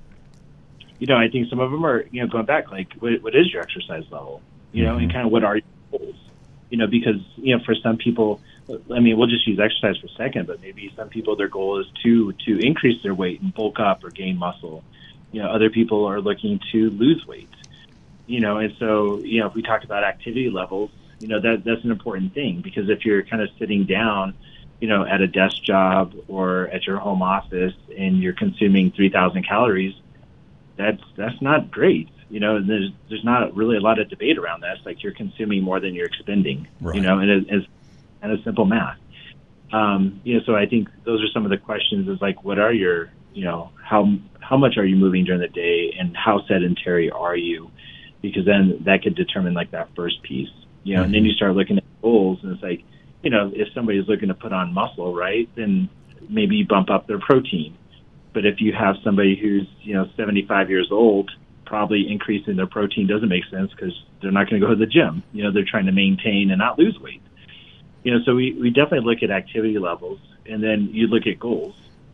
You know, I think some of them are, you know, going back, like, what, what is your exercise level? You know, mm-hmm. and kind of what are your goals? You know, because, you know, for some people, I mean, we'll just use exercise for a second, but maybe some people, their goal is to to increase their weight and bulk up or gain muscle. You know, other people are looking to lose weight. You know, and so, you know, if we talk about activity levels, you know, that that's an important thing, because if you're kind of sitting down, you know, at a desk job or at your home office and you're consuming three thousand calories, that's that's not great. You know, and there's there's not really a lot of debate around that. It's like you're consuming more than you're expending. Right. You know, and it, it's kind of simple math. Um, you know, so I think those are some of the questions. Is like, what are your, you know, how how much are you moving during the day, and how sedentary are you? Because then that could determine like that first piece. You know, mm-hmm. and then you start looking at goals, and it's like, you know, if somebody's looking to put on muscle, right, then maybe you bump up their protein. But if you have somebody who's, you know, seventy-five years old, probably increasing their protein doesn't make sense, because they're not going to go to the gym. You know, they're trying to maintain and not lose weight. You know, so we, we definitely look at activity levels, and then you look at goals.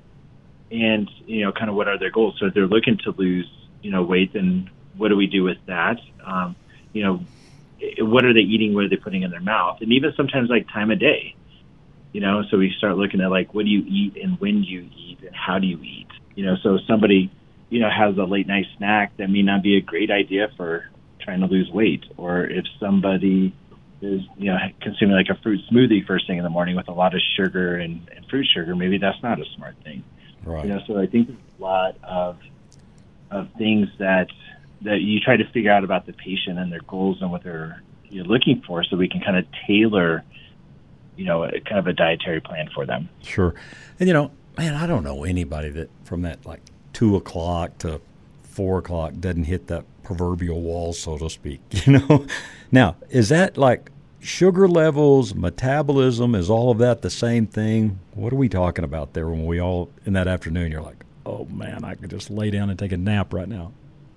And, you know, kind of what are their goals? So if they're looking to lose, you know, weight, then what do we do with that? Um, you know, what are they eating? What are they putting in their mouth? And even sometimes like time of day, you know, so we start looking at like, what do you eat and when do you eat and how do you eat? You know, so if somebody, you know, has a late night snack, that may not be a great idea for trying to lose weight. Or if somebody is, you know, consuming like a fruit smoothie first thing in the morning with a lot of sugar and, and fruit sugar, maybe that's not a smart thing. Right. You know, so I think there's a lot of, of things that that you try to figure out about the patient and their goals and what they're you're looking for, so we can kind of tailor, you know, a, kind of a dietary plan for them. Sure. And, you know, man, I don't know anybody that from that like two o'clock to four o'clock doesn't hit that proverbial wall, so to speak, you know. Now, is that like sugar levels, metabolism, is all of that the same thing? What are we talking about there when we all, in that afternoon, you're like, oh, man, I could just lay down and take a nap right now?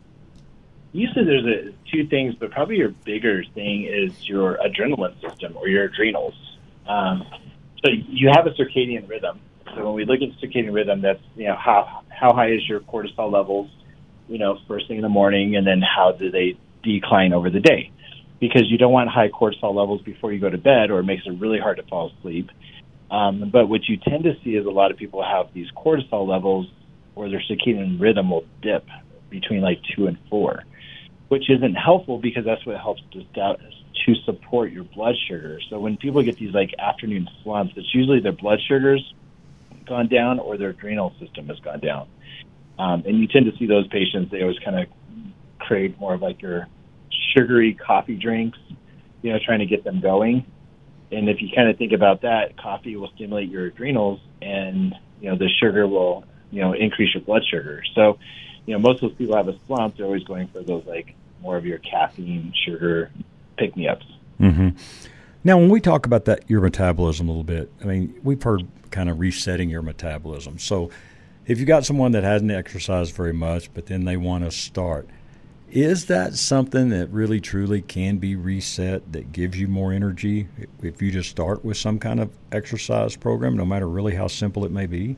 Usually there's a, two things, but probably your bigger thing is your adrenaline system or your adrenals. Um, so you have a circadian rhythm. So when we look at circadian rhythm, that's, you know, how how high is your cortisol levels, you know, first thing in the morning, and then how do they decline over the day? Because you don't want high cortisol levels before you go to bed, or it makes it really hard to fall asleep. Um, but what you tend to see is a lot of people have these cortisol levels, or their circadian rhythm will dip between like two and four, which isn't helpful because that's what helps to, to support your blood sugar. So when people get these like afternoon slumps, it's usually their blood sugar's gone down or their adrenal system has gone down. Um, and you tend to see those patients, they always kind of crave more of like your sugary coffee drinks, you know, trying to get them going. And if you kind of think about that, coffee will stimulate your adrenals, and, you know, the sugar will, you know, increase your blood sugar. So, you know, most of those people have a slump, they're always going for those like more of your caffeine, sugar, pick-me-ups. Mm-hmm. Now, when we talk about that, your metabolism a little bit, I mean, we've heard kind of resetting your metabolism. So if you got someone that hasn't exercised very much, but then they want to start, is that something that really truly can be reset, that gives you more energy if you just start with some kind of exercise program, no matter really how simple it may be?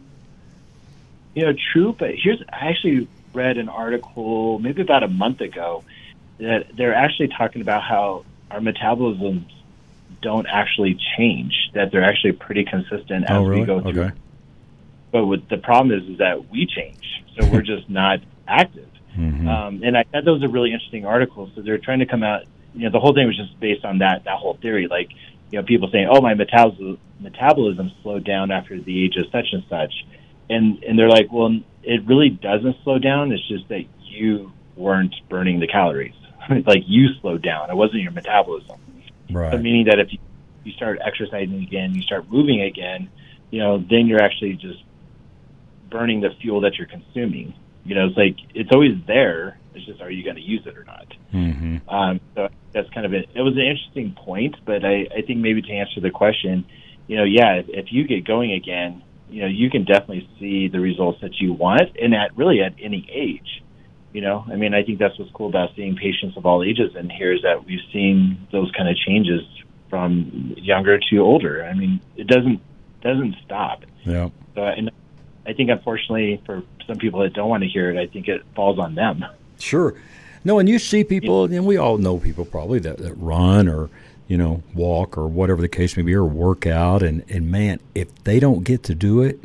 You know, true, but here's, I actually read an article maybe about a month ago that they're actually talking about how our metabolisms don't actually change, that they're actually pretty consistent as oh, really? we go through. Okay. But what the problem is, is that we change, so we're just not active. Mm-hmm. Um, and I thought that was a really interesting article. So they're trying to come out, you know, the whole thing was just based on that, that whole theory. Like, you know, people saying, oh, my metabolism, metabolism slowed down after the age of such and such. And, and they're like, well, it really doesn't slow down. It's just that you weren't burning the calories. Like, you slowed down. It wasn't your metabolism. Right. So meaning that if you, you start exercising again, you start moving again, you know, then you're actually just burning the fuel that you're consuming. You know, it's like, it's always there. It's just, are you going to use it or not? Mm-hmm. Um, so that's kind of it. It was an interesting point, but I, I think maybe to answer the question, you know, yeah, if, if you get going again, you know, you can definitely see the results that you want, and at really at any age. You know, I mean, I think that's what's cool about seeing patients of all ages in here, is that we've seen those kind of changes from younger to older. I mean, it doesn't doesn't stop. Yeah. So, and I think, unfortunately, for some people that don't want to hear it, I think it falls on them. Sure. No, and you see people, and we all know people probably that, that run or, you know, walk or whatever the case may be, or work out, and, and man, if they don't get to do it,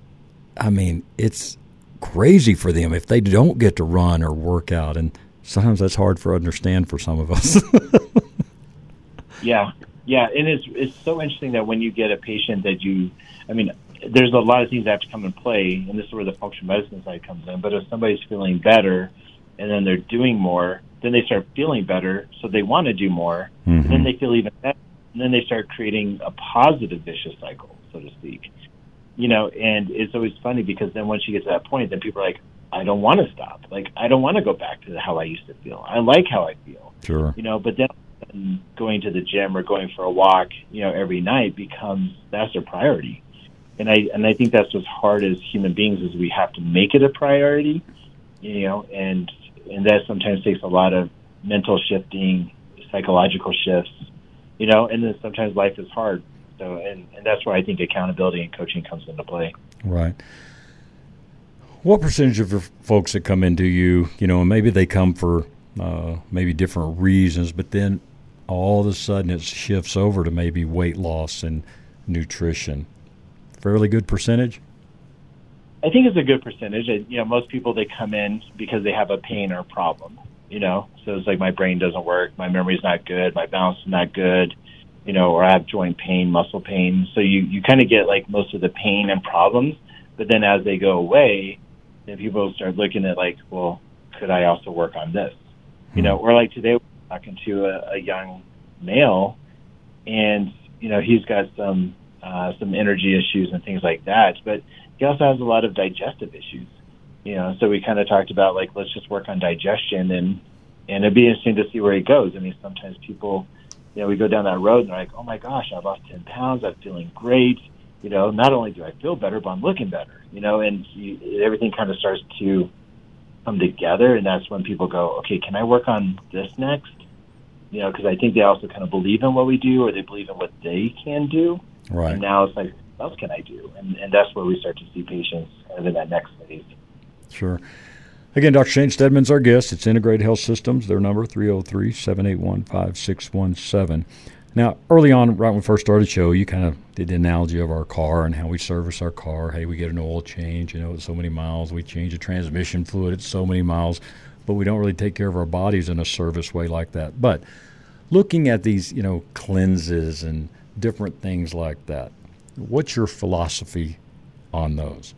I mean, it's crazy for them if they don't get to run or work out, and sometimes that's hard for understand for some of us. yeah, yeah, and it's it's so interesting that when you get a patient that you, I mean, there's a lot of things that have to come in play, and this is where the functional medicine side comes in. But if somebody's feeling better, and then they're doing more, then they start feeling better, so they want to do more, mm-hmm. and then they feel even better, and then they start creating a positive vicious cycle, so to speak. You know, and it's always funny because then once you get to that point, then people are like, I don't want to stop. Like, I don't want to go back to how I used to feel. I like how I feel. Sure. You know, but then going to the gym or going for a walk, you know, every night becomes, that's their priority. And I and I think that's what's hard as human beings, is we have to make it a priority, you know, and and that sometimes takes a lot of mental shifting, psychological shifts, you know, and then sometimes life is hard. So, and, and that's where I think accountability and coaching comes into play. Right. What percentage of your folks that come into you, you know, maybe they come for uh, maybe different reasons, but then all of a sudden it shifts over to maybe weight loss and nutrition? Fairly good percentage? I think it's a good percentage. You know, most people, they come in because they have a pain or a problem, you know. So it's like, my brain doesn't work, my memory's not good, my balance is not good, you know, or I have joint pain, muscle pain. So you, you kind of get like most of the pain and problems, but then as they go away, then people start looking at like, well, could I also work on this? You know, or like today, we're talking to a, a young male, and you know he's got some uh, some energy issues and things like that, but he also has a lot of digestive issues. You know, so we kind of talked about like let's just work on digestion, and and it'd be interesting to see where he goes. I mean, sometimes people, you know, we go down that road and they're like, oh my gosh, I lost ten pounds, I'm feeling great. You know, not only do I feel better, but I'm looking better. You know, and you, everything kind of starts to come together, and that's when people go, okay, can I work on this next? You know, because I think they also kind of believe in what we do, or they believe in what they can do. Right. And now it's like, what else can I do? And and that's where we start to see patients kind of in that next phase. Sure. Again, Doctor Shane Steadman's our guest. It's Integrated Health Systems. Their number, three oh three, seven eight one, five six one seven. Now, early on, right when we first started the show, you kind of did the analogy of our car and how we service our car. Hey, we get an oil change, you know, it's so many miles. We change the transmission fluid, it's so many miles. But we don't really take care of our bodies in a service way like that. But looking at these, you know, cleanses and different things like that, what's your philosophy on those?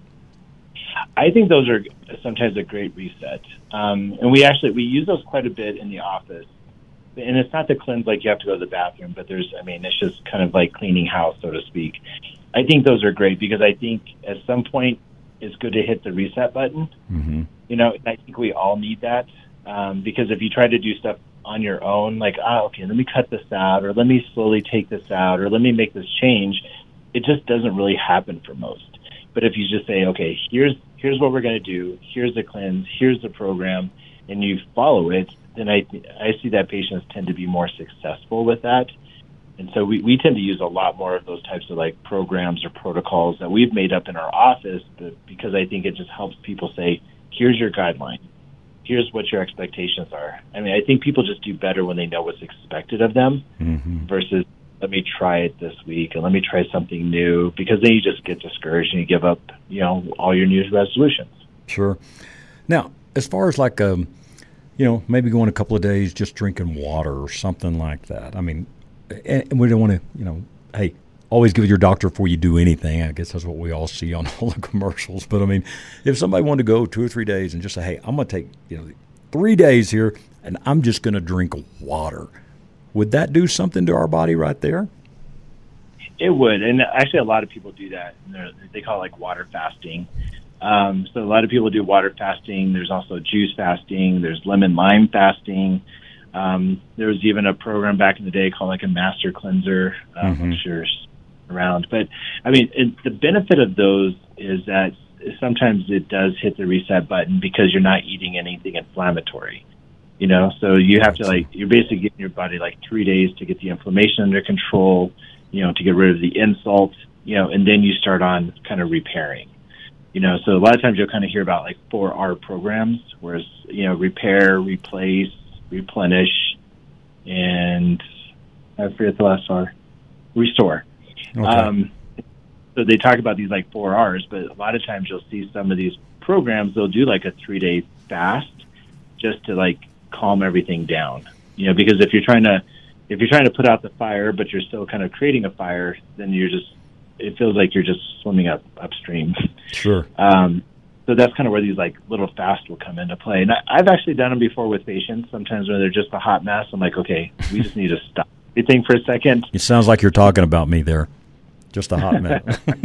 I think those are sometimes a great reset. Um, and we actually, we use those quite a bit in the office. And it's not to cleanse like you have to go to the bathroom, but there's, I mean, it's just kind of like cleaning house, so to speak. I think those are great because I think at some point it's good to hit the reset button. Mm-hmm. You know, I think we all need that um, because if you try to do stuff on your own, like, oh, okay, let me cut this out, or let me slowly take this out, or let me make this change, it just doesn't really happen for most. But if you just say, okay, here's here's what we're going to do, here's the cleanse, here's the program, and you follow it, then I I see that patients tend to be more successful with that. And so we, we tend to use a lot more of those types of like programs or protocols that we've made up in our office, but because I think it just helps people say, here's your guideline, here's what your expectations are. I mean, I think people just do better when they know what's expected of them mm-hmm. versus let me try it this week and let me try something new, because then you just get discouraged and you give up, you know, all your New Year's resolutions. Sure. Now, as far as like, um, you know, maybe going a couple of days just drinking water or something like that. I mean, and we don't want to, you know, hey, always give it your doctor before you do anything. I guess that's what we all see on all the commercials. But, I mean, if somebody wanted to go two or three days and just say, hey, I'm going to take, you know, three days here and I'm just going to drink water, would that do something to our body right there? It would. And actually a lot of people do that. They call it like water fasting. Um, so a lot of people do water fasting. There's also juice fasting. There's lemon lime fasting. Um, there was even a program back in the day called like a master cleanser. Um, mm-hmm. I'm sure it's around. But, I mean, it, the benefit of those is that sometimes it does hit the reset button because you're not eating anything inflammatory. You know, so you have to like, you're basically giving your body like three days to get the inflammation under control, you know, to get rid of the insult, you know, and then you start on kind of repairing. You know, so a lot of times you'll kind of hear about like four R programs, whereas, you know, repair, replace, replenish, and I forget the last R, restore. Okay. Um, so they talk about these like four R's, but a lot of times you'll see some of these programs, they'll do like a three day fast just to like calm everything down. You know, because if you're trying to, if you're trying to put out the fire, but you're still kind of creating a fire, then you're just, it feels like you're just swimming up upstream. Sure. Um, so that's kind of where these like little fasts will come into play. And I, I've actually done them before with patients. Sometimes when they're just a hot mess, I'm like, okay, we just need to stop everything for a second. It sounds like you're talking about me there. Just a hot mess.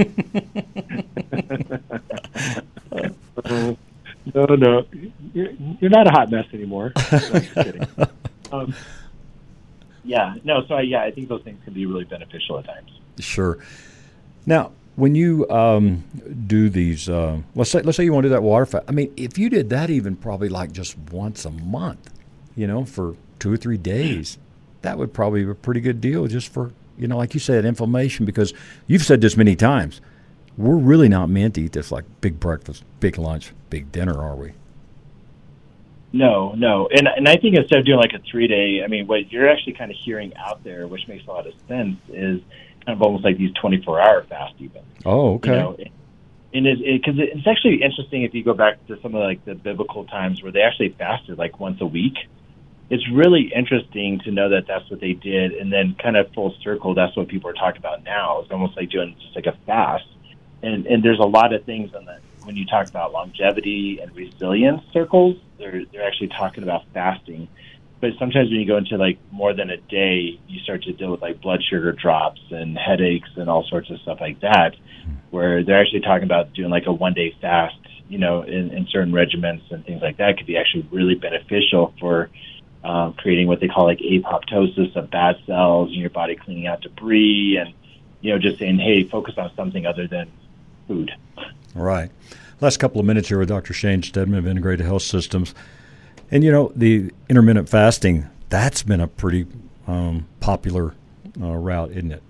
uh, no, no, you're, you're not a hot mess anymore. I'm just kidding. Um, yeah, no. So I, yeah, I think those things can be really beneficial at times. Sure. Now, when you um, do these, uh, let's say let's say you want to do that water fast. I mean, if you did that even probably like just once a month, you know, for two or three days, that would probably be a pretty good deal just for, you know, like you said, inflammation, because you've said this many times. We're really not meant to eat this like big breakfast, big lunch, big dinner, are we? No, no. And and I think instead of doing like a three-day, I mean, what you're actually kind of hearing out there, which makes a lot of sense, is kind of almost like these twenty-four hour fast even. Oh, okay. You know, and it, it, cause it's actually interesting if you go back to some of like the biblical times where they actually fasted like once a week. It's really interesting to know that that's what they did, and then kind of full circle, that's what people are talking about now. It's almost like doing just like a fast. And and there's a lot of things on the, when you talk about longevity and resilience circles they're they're actually talking about fasting. But sometimes when you go into like more than a day, you start to deal with like blood sugar drops and headaches and all sorts of stuff like that, where they're actually talking about doing like a one day fast, you know, in, in certain regimens and things like that could be actually really beneficial for um, creating what they call like apoptosis of bad cells in your body, cleaning out debris, and, you know, just saying, hey, focus on something other than food. All right. Last couple of minutes here with Doctor Shane Steadman of Integrated Health Systems. And, you know, the intermittent fasting, that's been a pretty um, popular uh, route, isn't it?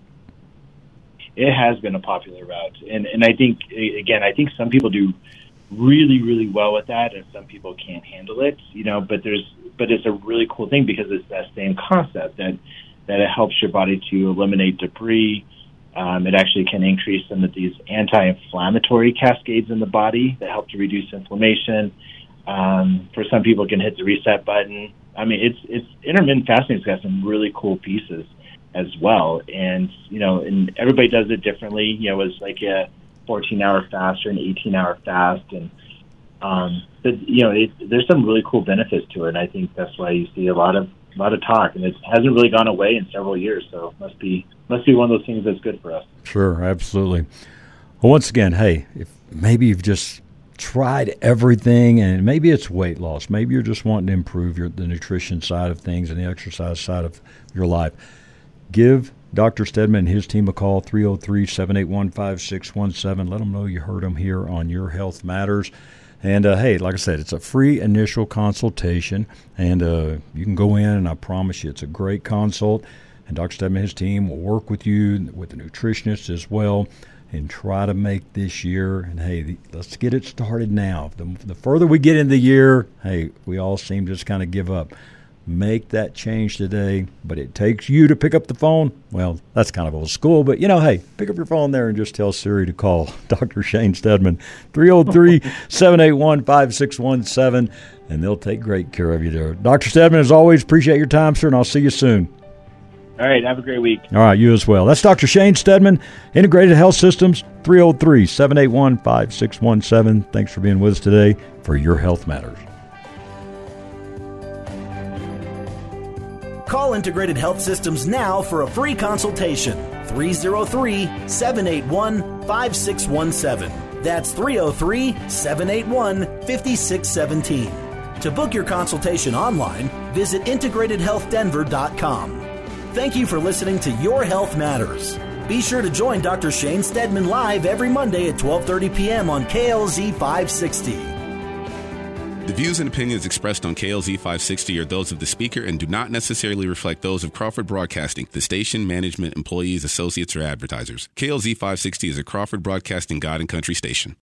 It has been a popular route. And, and I think, again, I think some people do really, really well with that, and some people can't handle it, you know, but there's, but it's a really cool thing because it's that same concept that, that it helps your body to eliminate debris. Um, it actually can increase some of these anti-inflammatory cascades in the body that help to reduce inflammation. Um, for some people, it can hit the reset button. I mean, it's it's intermittent fasting has got some really cool pieces as well, and you know, and everybody does it differently. You know, it's like a fourteen-hour fast or an eighteen-hour fast, and um, but you know, it, there's some really cool benefits to it. And I think that's why you see a lot of a lot of talk, and it hasn't really gone away in several years. So it must be must be one of those things that's good for us. Sure, absolutely. Well, once again, hey, if maybe you've just tried everything, and maybe it's weight loss. Maybe you're just wanting to improve your the nutrition side of things and the exercise side of your life. Give Doctor Steadman and his team a call, three oh three, seven eight one, five six one seven. Let them know you heard them here on Your Health Matters. And, uh, hey, like I said, it's a free initial consultation, and uh, you can go in, and I promise you it's a great consult. And Doctor Steadman and his team will work with you, with the nutritionist as well, and try to make this year, and hey, the, let's get it started now. The, the further we get in the year, hey, we all seem to just kind of give up. Make that change today, but it takes you to pick up the phone. Well, that's kind of old school, but, you know, hey, pick up your phone there and just tell Siri to call Doctor Shane Steadman, three oh three, seven eight one, five six one seven, and they'll take great care of you there. Doctor Steadman, as always, appreciate your time, sir, and I'll see you soon. All right, have a great week. All right, you as well. That's Doctor Shane Steadman, Integrated Health Systems, three oh three, seven eight one, five six one seven. Thanks for being with us today for Your Health Matters. Call Integrated Health Systems now for a free consultation. three oh three, seven eight one, five six one seven. That's three oh three, seven eight one, five six one seven. To book your consultation online, visit integrated health denver dot com. Thank you for listening to Your Health Matters. Be sure to join Doctor Shane Steadman live every Monday at twelve thirty p.m. on K L Z five sixty. The views and opinions expressed on K L Z five sixty are those of the speaker and do not necessarily reflect those of Crawford Broadcasting, the station, management, employees, associates, or advertisers. K L Z five sixty is a Crawford Broadcasting God and Country station.